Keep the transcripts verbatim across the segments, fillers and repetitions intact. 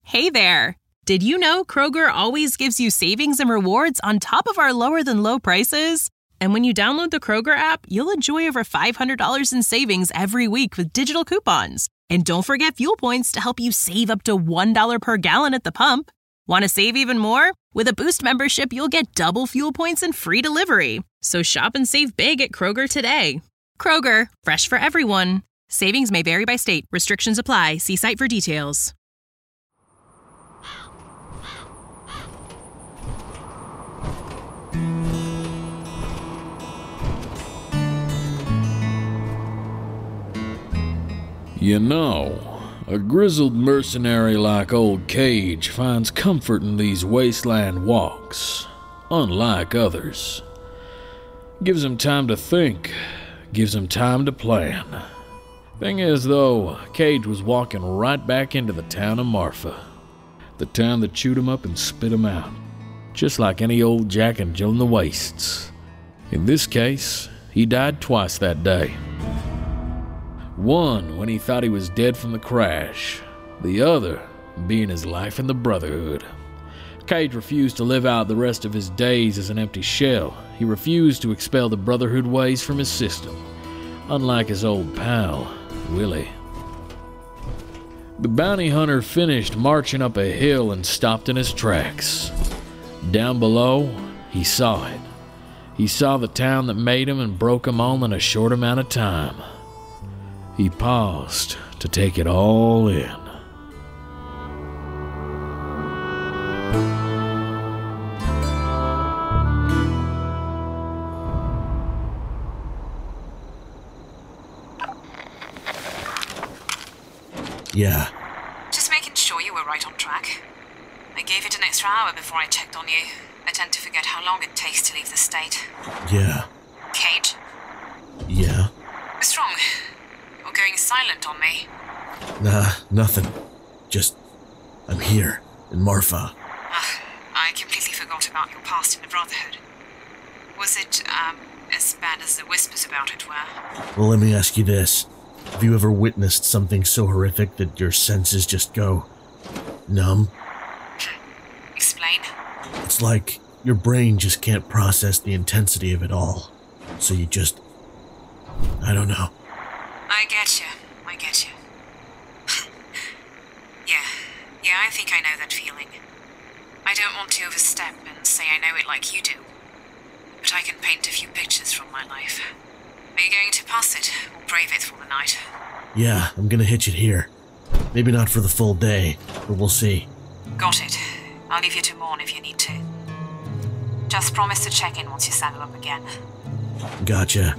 Hey there! Did you know Kroger always gives you savings and rewards on top of our lower-than-low prices? And when you download the Kroger app, you'll enjoy over five hundred dollars in savings every week with digital coupons. And don't forget fuel points to help you save up to one dollar per gallon at the pump. Want to save even more? With a Boost membership, you'll get double fuel points and free delivery. So shop and save big at Kroger today. Kroger, fresh for everyone. Savings may vary by state. Restrictions apply. See site for details. You know, a grizzled mercenary like old Cage finds comfort in these wasteland walks, unlike others. Gives him time to think, gives him time to plan. Thing is, though, Cage was walking right back into the town of Marfa. The town that chewed him up and spit him out, just like any old Jack and Jill in the wastes. In this case, he died twice that day. One when he thought he was dead from the crash, the other being his life in the Brotherhood. Cage refused to live out the rest of his days as an empty shell. He refused to expel the Brotherhood ways from his system, unlike his old pal, Willie. The bounty hunter finished marching up a hill and stopped in his tracks. Down below, he saw it. He saw the town that made him and broke him all in a short amount of time. He paused to take it all in. Yeah. Just making sure you were right on track. I gave it an extra hour before I checked on you. I tend to forget how long it takes to leave the state. Yeah. Cage? Yeah. What's wrong? You're going silent on me. Nah, nothing. Just, I'm here, in Marfa. Uh, I completely forgot about your past in the Brotherhood. Was it, um, as bad as the whispers about it were? Well, let me ask you this. Have you ever witnessed something so horrific that your senses just go numb? Explain? It's like your brain just can't process the intensity of it all. So you just, I don't know. I get you. I get you. yeah. Yeah, I think I know that feeling. I don't want to overstep and say I know it like you do. But I can paint a few pictures from my life. Are you going to pass it, or brave it for the night? Yeah, I'm gonna hitch it here. Maybe not for the full day, but we'll see. Got it. I'll leave you to mourn if you need to. Just promise to check in once you saddle up again. Gotcha.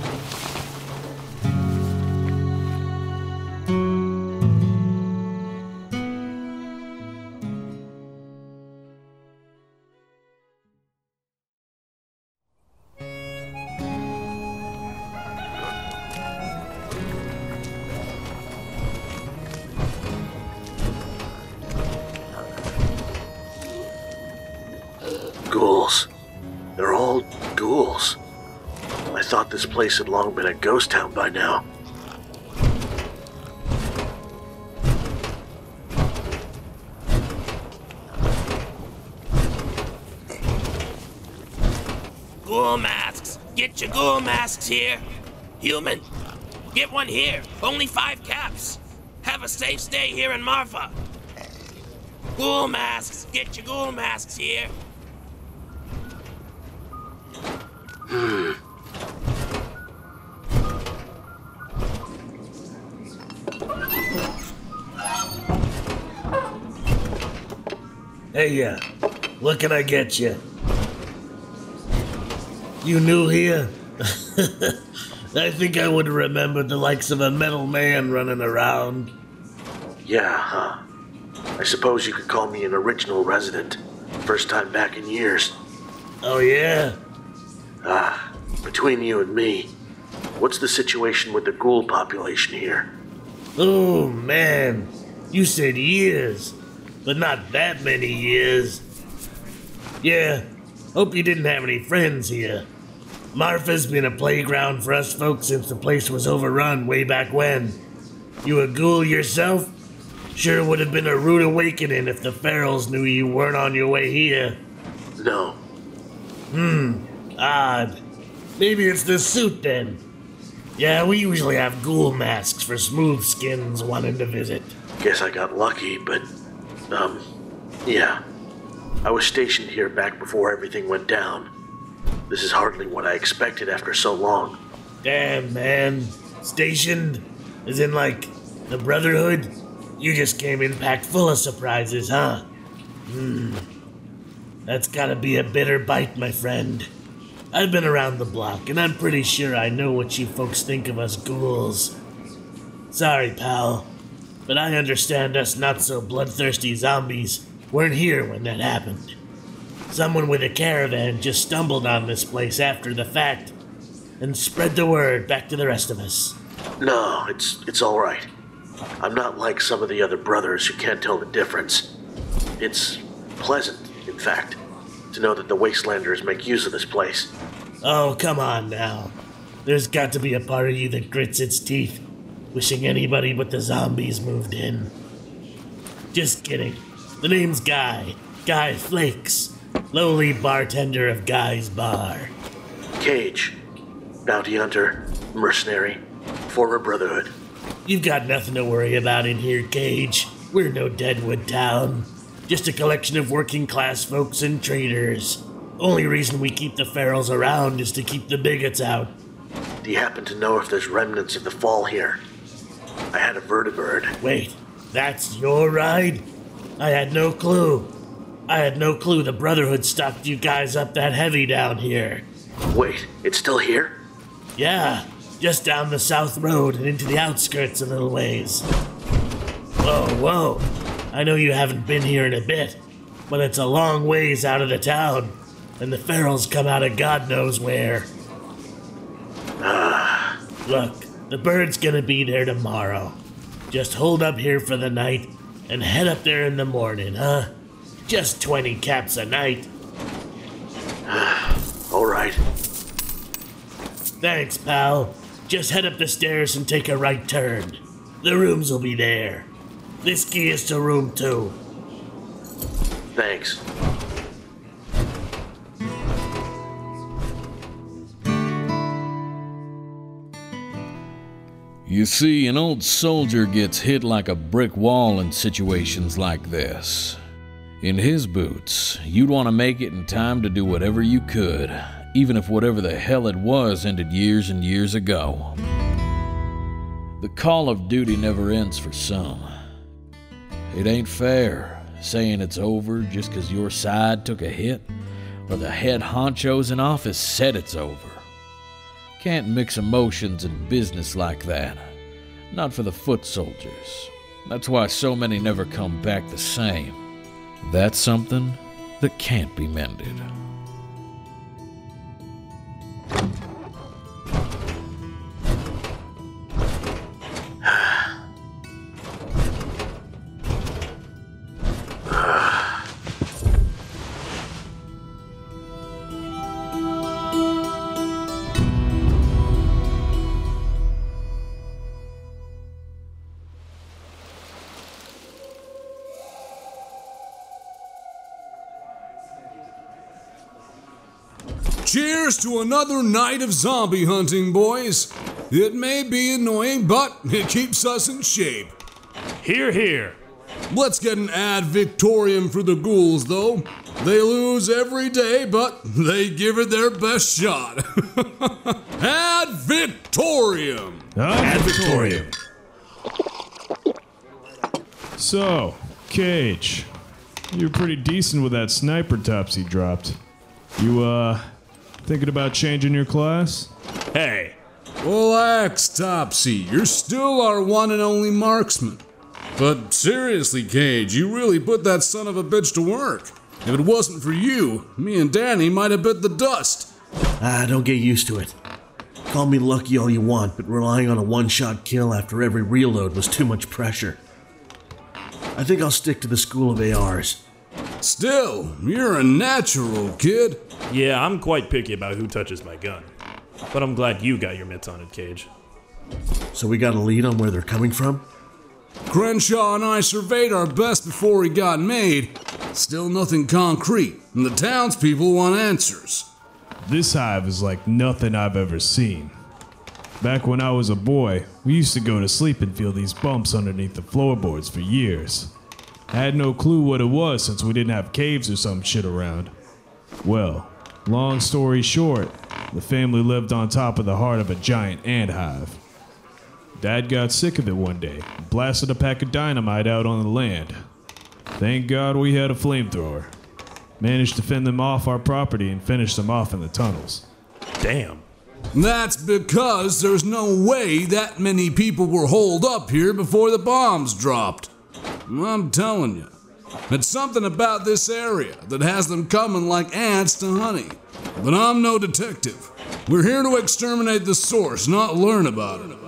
Ghouls. They're all ghouls. I thought this place had long been a ghost town by now. Ghoul masks! Get your ghoul masks here! Human, get one here. Only five caps. Have a safe stay here in Marfa. Ghoul masks! Get your ghoul masks here. Hmm. Hey, uh, what can I get you? You new here? I think I would have remembered the likes of a metal man running around. Yeah, huh? I suppose you could call me an original resident. First time back in years. Oh, yeah? Ah, between you and me, what's the situation with the ghoul population here? Oh, man. You said years, but not that many years. Yeah, hope you didn't have any friends here. Marfa's been a playground for us folks since the place was overrun way back when. You a ghoul yourself? Sure would have been a rude awakening if the Ferals knew you weren't on your way here. No. Hmm, odd. Maybe it's the suit then. Yeah, we usually have ghoul masks for smooth skins wanting to visit. Guess I got lucky, but, um, yeah. I was stationed here back before everything went down. This is hardly what I expected after so long. Damn, man. Stationed? As in, like, the Brotherhood? You just came in packed full of surprises, huh? Hmm. That's gotta be a bitter bite, my friend. I've been around the block, and I'm pretty sure I know what you folks think of us ghouls. Sorry, pal, but I understand us not-so-bloodthirsty zombies weren't here when that happened. Someone with a caravan just stumbled on this place after the fact and spread the word back to the rest of us. No, it's it's all right. I'm not like some of the other brothers who can't tell the difference. It's pleasant, in fact, to know that the Wastelanders make use of this place. Oh, come on now. There's got to be a part of you that grits its teeth, wishing anybody but the zombies moved in. Just kidding. The name's Guy. Guy Flakes. Lowly bartender of Guy's Bar. Cage. Bounty hunter. Mercenary. Former Brotherhood. You've got nothing to worry about in here, Cage. We're no Deadwood town. Just a collection of working-class folks and traders. Only reason we keep the Ferals around is to keep the bigots out. Do you happen to know if there's remnants of the fall here? I had a vertibird. Wait, that's your ride? I had no clue. I had no clue the Brotherhood stocked you guys up that heavy down here. Wait, it's still here? Yeah, just down the south road and into the outskirts a little ways. Whoa, whoa. I know you haven't been here in a bit, but it's a long ways out of the town, and the Ferals come out of God knows where. Ah. Look, the bird's gonna be there tomorrow. Just hold up here for the night and head up there in the morning, huh? Just twenty caps a night. All right. Thanks, pal. Just head up the stairs and take a right turn. The rooms will be there. This key is to room two. Thanks. You see, an old soldier gets hit like a brick wall in situations like this. In his boots, you'd want to make it in time to do whatever you could, even if whatever the hell it was ended years and years ago. The call of duty never ends for some. It ain't fair saying it's over just 'cause your side took a hit, or the head honchos in office said it's over. Can't mix emotions in business like that. Not for the foot soldiers. That's why so many never come back the same. That's something that can't be mended. Cheers to another night of zombie hunting, boys. It may be annoying, but it keeps us in shape. Hear, hear. Let's get an ad victorium for the ghouls, though. They lose every day, but they give it their best shot. Ad victorium! Ad victorium. So, Cage, you're pretty decent with that sniper Topsy dropped. You, uh, thinking about changing your class? Hey. Relax, Topsy. You're still our one and only marksman. But seriously, Cage, you really put that son of a bitch to work. If it wasn't for you, me and Danny might have bit the dust. Ah, don't get used to it. Call me lucky all you want, but relying on a one-shot kill after every reload was too much pressure. I think I'll stick to the School of A Rs. Still, you're a natural, kid. Yeah, I'm quite picky about who touches my gun. But I'm glad you got your mitts on it, Cage. So we got a lead on where they're coming from? Crenshaw and I surveyed our best before he got made. Still nothing concrete, and the townspeople want answers. This hive is like nothing I've ever seen. Back when I was a boy, we used to go to sleep and feel these bumps underneath the floorboards for years. I had no clue what it was since we didn't have caves or some shit around. Well, long story short, the family lived on top of the heart of a giant ant hive. Dad got sick of it one day and blasted a pack of dynamite out on the land. Thank God we had a flamethrower. Managed to fend them off our property and finish them off in the tunnels. Damn. That's because there's no way that many people were holed up here before the bombs dropped. I'm telling you, it's something about this area that has them coming like ants to honey. But I'm no detective. We're here to exterminate the source, not learn about it.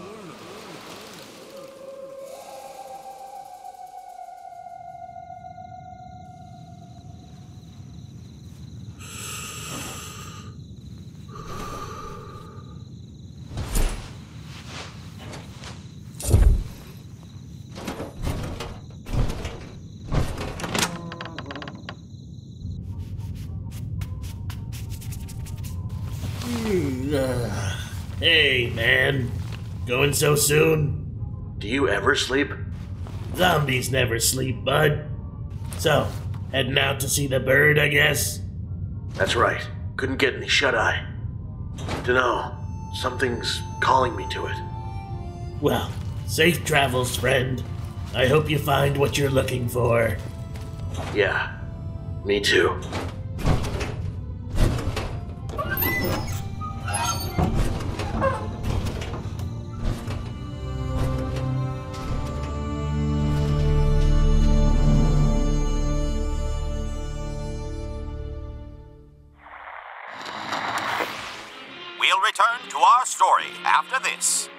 Hey, man. Going so soon? Do you ever sleep? Zombies never sleep, bud. So, heading out to see the bird, I guess? That's right. Couldn't get any shut-eye. Dunno. Something's calling me to it. Well, safe travels, friend. I hope you find what you're looking for. Yeah. Me too. We'll return to our story after this.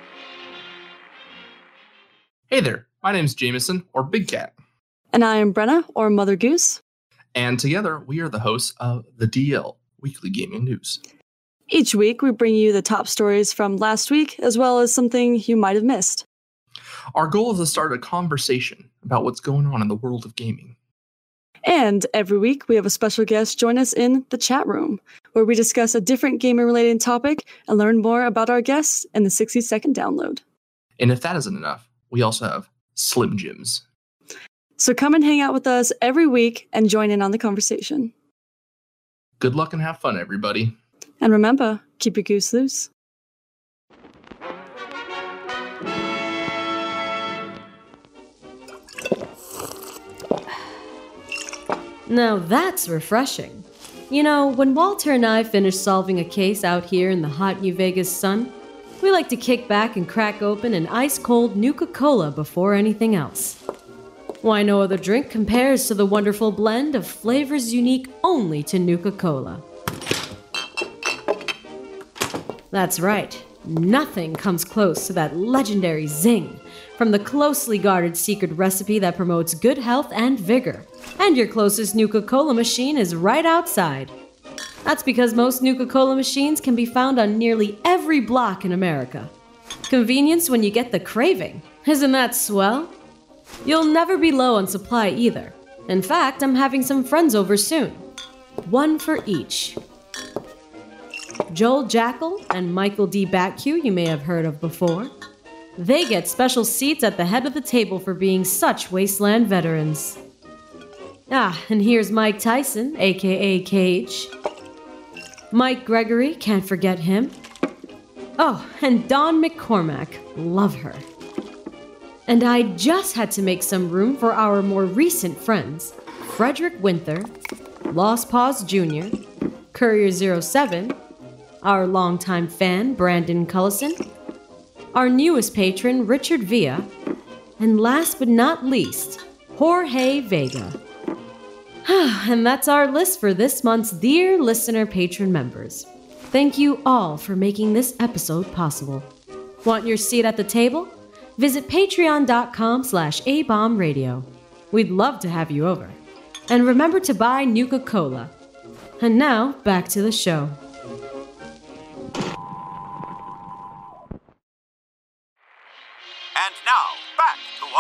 Hey there, my name's Jameson, or Big Cat. And I am Brenna, or Mother Goose. And together, we are the hosts of the D L, Weekly Gaming News. Each week, we bring you the top stories from last week, as well as something you might have missed. Our goal is to start a conversation about what's going on in the world of gaming. And every week, we have a special guest join us in the chat room, where we discuss a different gamer-related topic and learn more about our guests in the sixty-second download. And if that isn't enough, we also have Slim Jims. So come and hang out with us every week and join in on the conversation. Good luck and have fun, everybody. And remember, keep your goose loose. Now that's refreshing. You know, when Walter and I finish solving a case out here in the hot New Vegas sun, we like to kick back and crack open an ice-cold Nuka-Cola before anything else. Why, no other drink compares to the wonderful blend of flavors unique only to Nuka-Cola. That's right, nothing comes close to that legendary zing from the closely guarded secret recipe that promotes good health and vigor. And your closest Nuka-Cola machine is right outside. That's because most Nuka-Cola machines can be found on nearly every block in America. Convenience when you get the craving. Isn't that swell? You'll never be low on supply either. In fact, I'm having some friends over soon. One for each. Joel Jackal and Michael D. Batcue you may have heard of before. They get special seats at the head of the table for being such Wasteland veterans. Ah, and here's Mike Tyson, aka Cage. Mike Gregory, can't forget him. Oh, and Dawn McCormack, love her. And I just had to make some room for our more recent friends, Frederick Winther, Lost Paws Junior, Courier zero seven, our longtime fan, Brandon Cullison, our newest patron, Richard Villa, and last but not least, Jorge Vega. And that's our list for this month's Dear Listener Patron members. Thank you all for making this episode possible. Want your seat at the table? Visit patreon.com slash abombradio. We'd love to have you over. And remember to buy Nuka-Cola. And now, back to the show. And now, back to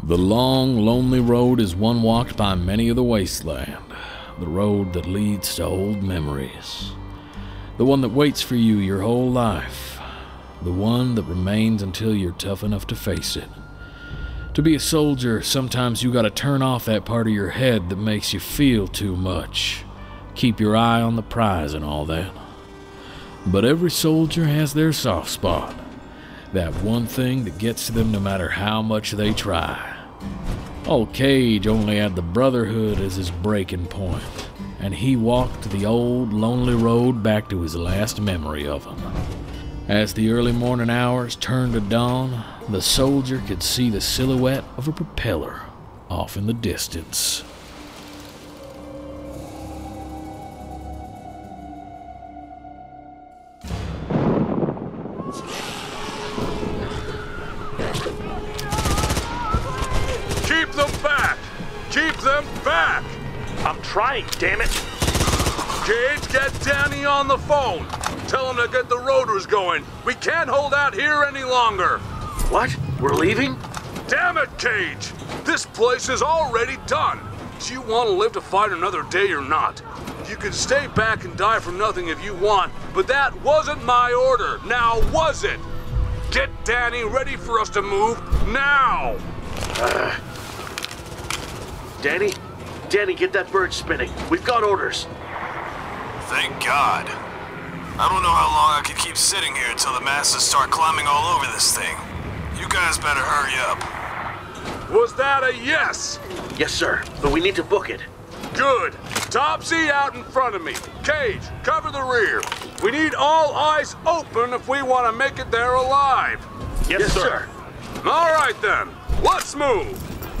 The long, lonely road is one walked by many of the wasteland. The road that leads to old memories. The one that waits for you your whole life. The one that remains until you're tough enough to face it. To be a soldier, sometimes you gotta turn off that part of your head that makes you feel too much. Keep your eye on the prize and all that. But every soldier has their soft spot. That one thing that gets to them no matter how much they try. Old Cage only had the Brotherhood as his breaking point, and he walked the old, lonely road back to his last memory of them. As the early morning hours turned to dawn, the soldier could see the silhouette of a propeller off in the distance. Keep them back! Keep them back! I'm trying, damn it! Cage, get Danny on the phone! Tell him to get the rotors going! We can't hold out here any longer! What? We're leaving? Damn it, Cage! This place is already done! Do you want to live to fight another day or not? You can stay back and die for nothing if you want, but that wasn't my order, now was it? Get Danny ready for us to move, now! Uh, Danny? Danny, get that bird spinning. We've got orders. Thank God. I don't know how long I could keep sitting here until the masses start climbing all over this thing. You guys better hurry up. Was that a yes? Yes, sir, but we need to book it. Good. Topsy out in front of me. Cage, cover the rear. We need all eyes open if we want to make it there alive. Yes, yes sir. sir. All right then, let's move.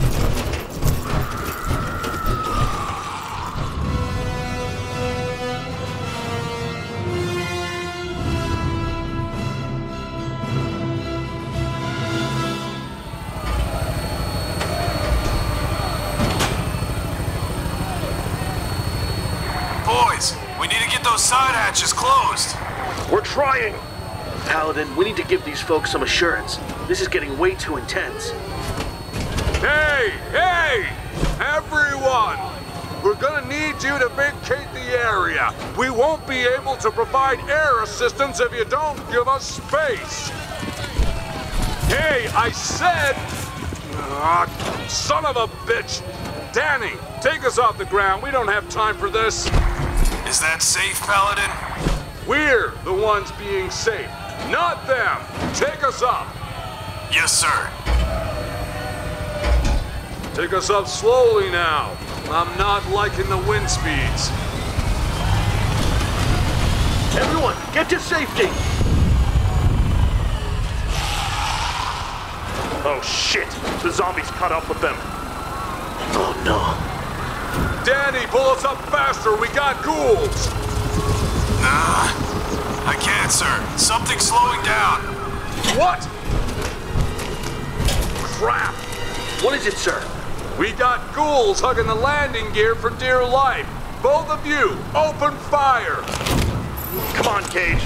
Boys, we need to get those side hatches closed. We're trying. Paladin, we need to give these folks some assurance. This is getting way too intense. Hey, hey, everyone! We're gonna need you to vacate the area. We won't be able to provide air assistance if you don't give us space. Hey, I said... Uh, son of a bitch! Danny, take us off the ground. We don't have time for this. Is that safe, Paladin? We're the ones being safe, not them. Take us up. Yes, sir. Take us up slowly now. I'm not liking the wind speeds. Everyone, get to safety! Oh shit! The zombies caught up with them. Oh no. Danny, pull us up faster. We got ghouls. Nah, I can't, sir. Something's slowing down. What? Crap. What is it, sir? We got ghouls hugging the landing gear for dear life. Both of you, open fire. Come on, Cage.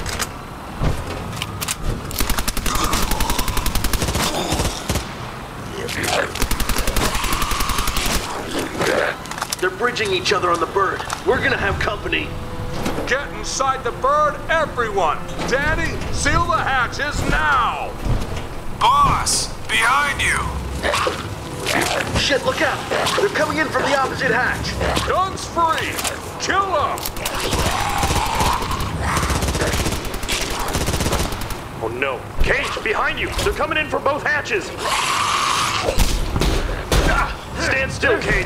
They're bridging each other on the bird. We're gonna have company. Get inside the bird, everyone. Danny, seal the hatches now. Boss, behind you. Shit, look out! They're coming in from the opposite hatch! Guns free! Kill them! Oh no! Cage, behind you! They're coming in from both hatches! Ah, stand still, Cage!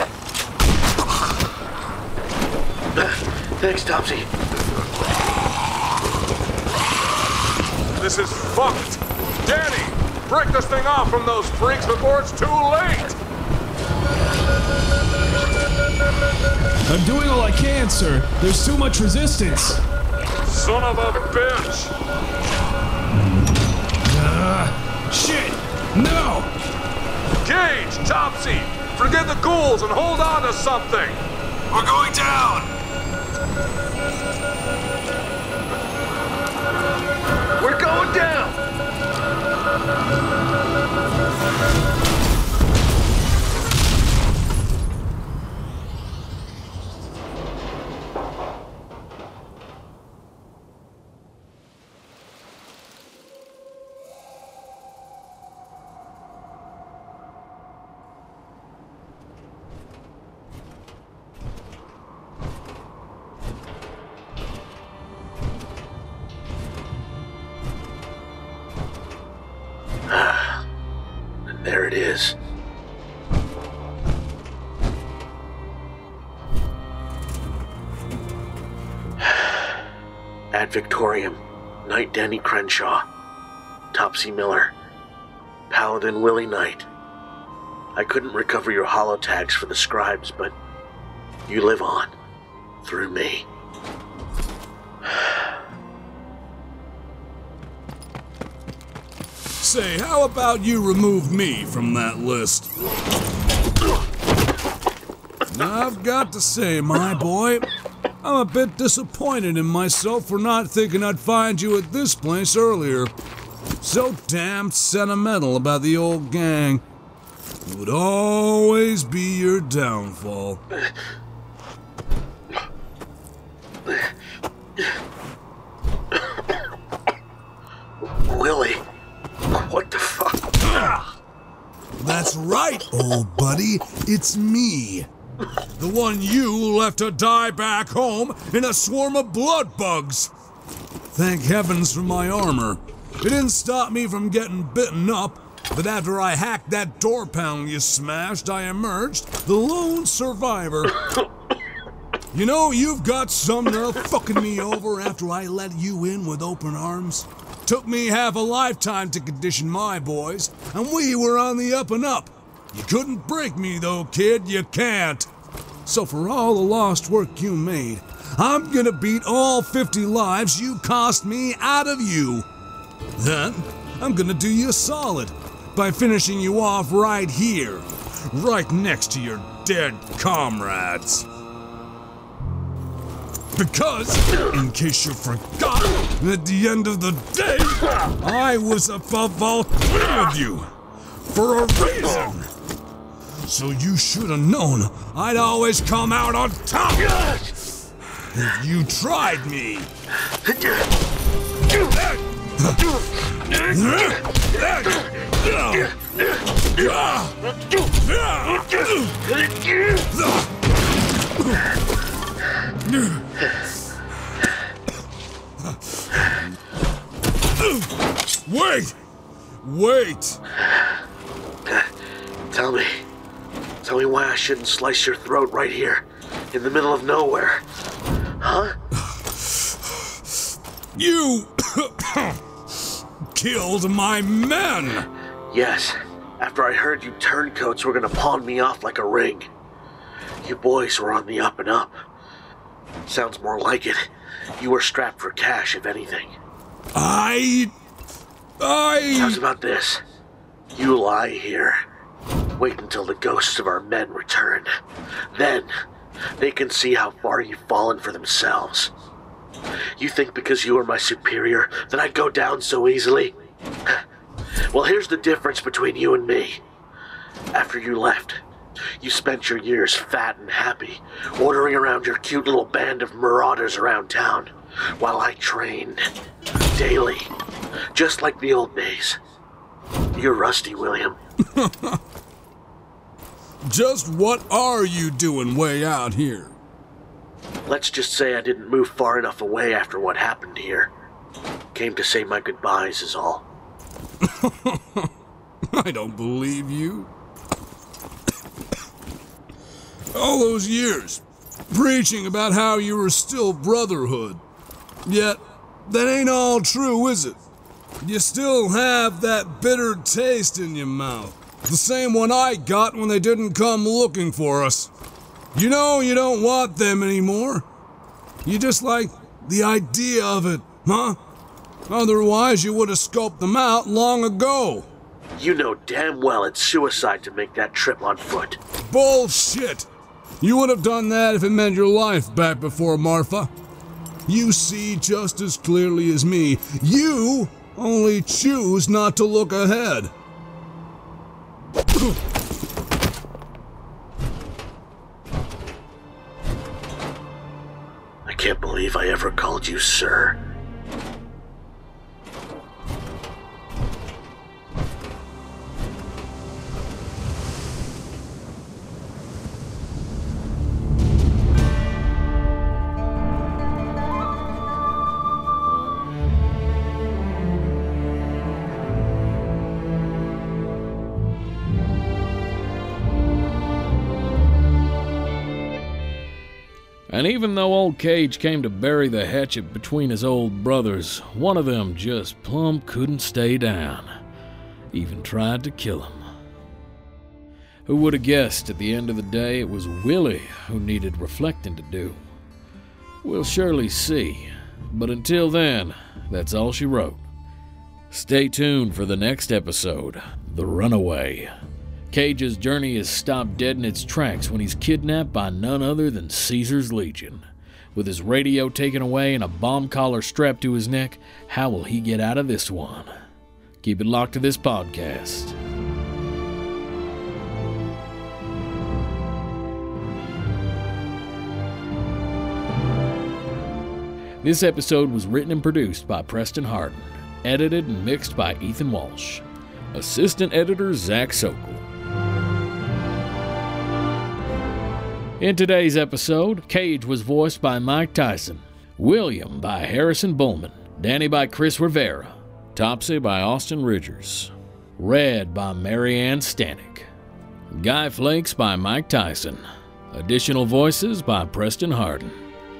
Thanks, Topsy. This is fucked! Danny! Break this thing off from those freaks before it's too late! I'm doing all I can, sir. There's too much resistance. Son of a bitch! Uh, shit! No! Cage, Topsy! Forget the ghouls and hold on to something! We're going down! We're going down! There it is. Ad Victorium, Knight Danny Crenshaw, Topsy Miller, Paladin Willie Knight. I couldn't recover your holotags for the scribes, but you live on, through me. Say, how about you remove me from that list? I've got to say, my boy, I'm a bit disappointed in myself for not thinking I'd find you at this place earlier. So damn sentimental about the old gang. It would always be your downfall. Willie, what the fuck? That's right, old buddy. It's me. The one you left to die back home in a swarm of blood bugs. Thank heavens for my armor. It didn't stop me from getting bitten up, but after I hacked that door panel you smashed, I emerged the lone survivor. You know, you've got some nerve fucking me over after I let you in with open arms. Took me half a lifetime to condition my boys, and we were on the up and up. You couldn't break me though, kid, you can't. So for all the lost work you made, I'm gonna beat all fifty lives you cost me out of you. Then, I'm gonna do you a solid by finishing you off right here, right next to your dead comrades. Because, in case you forgot, at the end of the day, I was above all three of you, for a reason. So you should have known I'd always come out on top if you tried me. Wait! Wait! Tell me. Tell me why I shouldn't slice your throat right here, in the middle of nowhere. Huh? You killed my men! Yes, after I heard you turncoats were gonna pawn me off like a ring. You boys were on the up and up. Sounds more like it. You were strapped for cash, if anything. I... I... How's about this? You lie here. Wait until the ghosts of our men return. Then, they can see how far you've fallen for themselves. You think because you are my superior that I'd go down so easily? Well, here's the difference between you and me. After you left, you spent your years fat and happy, ordering around your cute little band of marauders around town, while I trained, daily, just like the old days. You're rusty, William. Just what are you doing way out here? Let's just say I didn't move far enough away after what happened here. Came to say my goodbyes is all. I don't believe you. All those years, preaching about how you were still brotherhood. Yet, that ain't all true, is it? You still have that bitter taste in your mouth. The same one I got when they didn't come looking for us. You know you don't want them anymore. You just like the idea of it, huh? Otherwise you would have scoped them out long ago. You know damn well it's suicide to make that trip on foot. Bullshit! You would have done that if it meant your life back before Marfa. You see just as clearly as me. You only choose not to look ahead. I can't believe I ever called you sir. And even though old Cage came to bury the hatchet between his old brothers, one of them just plumb couldn't stay down. Even tried to kill him. Who would have guessed at the end of the day it was Willie who needed reflecting to do? We'll surely see, but until then, that's all she wrote. Stay tuned for the next episode, The Runaway. Cage's journey is stopped dead in its tracks when he's kidnapped by none other than Caesar's Legion. With his radio taken away and a bomb collar strapped to his neck, how will he get out of this one? Keep it locked to this podcast. This episode was written and produced by Preston Harden, edited and mixed by Ethan Walsh. Assistant editor Zach Sokol. In today's episode, Cage was voiced by Mike Tyson, William by Harrison Bullman, Danny by Chris Rivera, Topsy by Austin Ridgers, Red by Marianne Stanek, Guy Flakes by Mike Tyson, additional voices by Preston Harden.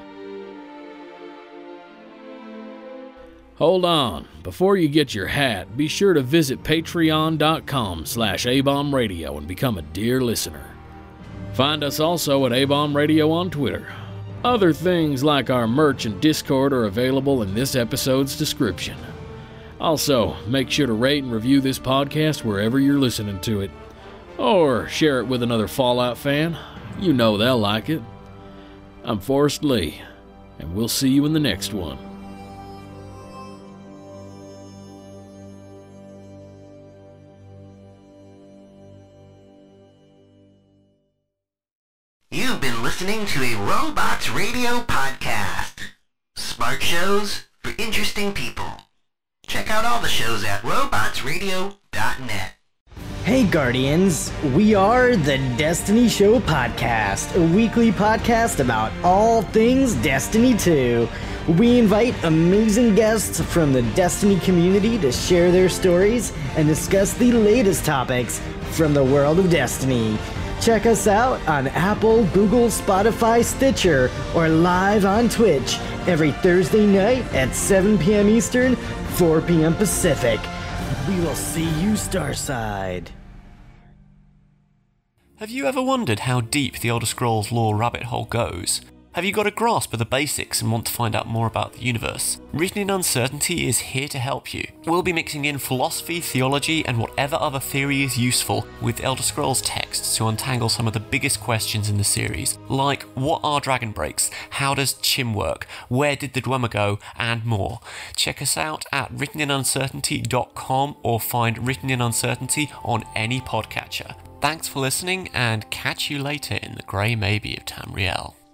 Hold on, before you get your hat, be sure to visit patreon.com slash abomradio and become a dear listener. Find us also at A-Bomb Radio on Twitter. Other things like our merch and Discord are available in this episode's description. Also, make sure to rate and review this podcast wherever you're listening to it. Or share it with another Fallout fan. You know they'll like it. I'm Forrest Lee, and we'll see you in the next one. You've been listening to a Robots Radio podcast. Smart shows for interesting people. Check out all the shows at robots radio dot net. Hey Guardians, we are the Destiny Show Podcast, a weekly podcast about all things Destiny two. We invite amazing guests from the Destiny community to share their stories and discuss the latest topics from the world of Destiny. Check us out on Apple, Google, Spotify, Stitcher, or live on Twitch every Thursday night at seven p.m. Eastern, four p.m. Pacific. We will see you Starside. Have you ever wondered how deep the Elder Scrolls lore rabbit hole goes? Have you got a grasp of the basics and want to find out more about the universe? Written in Uncertainty is here to help you. We'll be mixing in philosophy, theology, and whatever other theory is useful with Elder Scrolls texts to untangle some of the biggest questions in the series, like what are dragon breaks, how does Chim work, where did the Dwemer go, and more. Check us out at written in uncertainty dot com or find Written in Uncertainty on any podcatcher. Thanks for listening, and catch you later in the Grey Maybe of Tamriel.